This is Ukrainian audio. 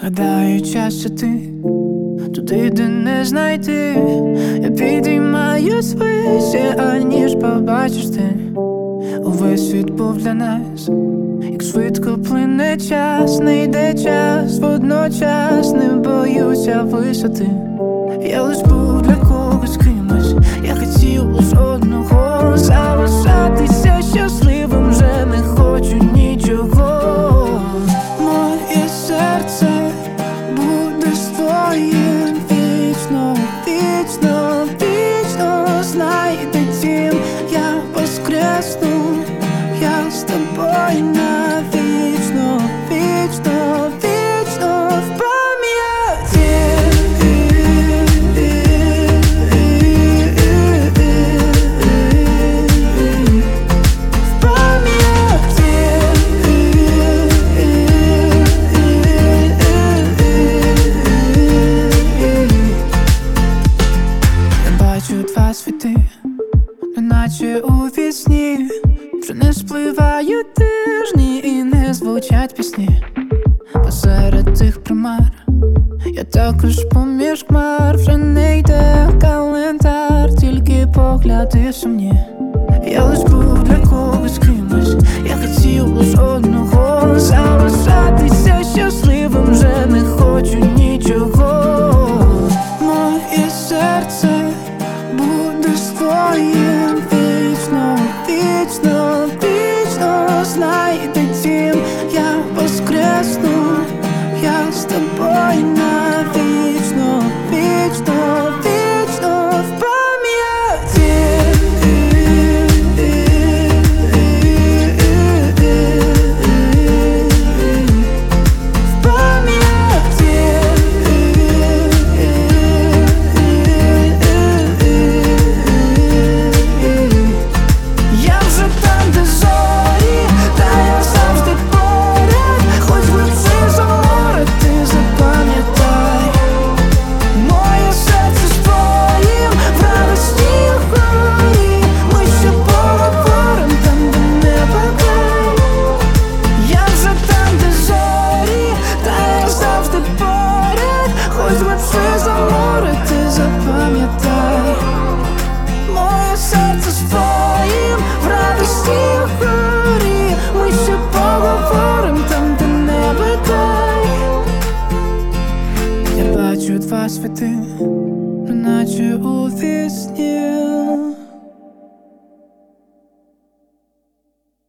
Гадаю, час іти туди, де не знайти. Я підіймаюсь вище, аніж побачиш ти. Увесь світ був для нас, як швидко плине час, не йде час, водночас не боюся висоти. Я лиш був для когось кимось, я хотів лиш одного, залишатися щасливим, вже не хочу нічого. Моє серце буде з твоїм вічно, вічно, вічно. Знайде дім, я воскресну, я з тобою навічно, вічно, вічно в пам'яті. Два світи, неначе у вісні, вже не спливають тижні і не звучать пісні. Посеред цих примар я також поміж хмар, вже не йде календар, тільки погляди сумні. Я лиш був для когось кимось, я хотів лиш одного, залишатися щасливим, вже не хочу нічого. Моє серце буде з твоїм вічно, вічно, вічно. Знайде дім, я воскресну, я з тобою навічно, вічно, вічно в пам'яті. В пам'яті. Я вже там, де зорі, та я завжди поряд. Хоч глибше за море, ти запам'ятай. Моє серце з твоїм в радості й горі. Ми ще поговорим там, де небо край. Я вже там, де зорі, та я завжди поряд. Хоч глибше за море, ти запам'ятай. Моє серце з твоїм в радості й горі. Ми ще поговорим там, де небо край. Я бачу два світи,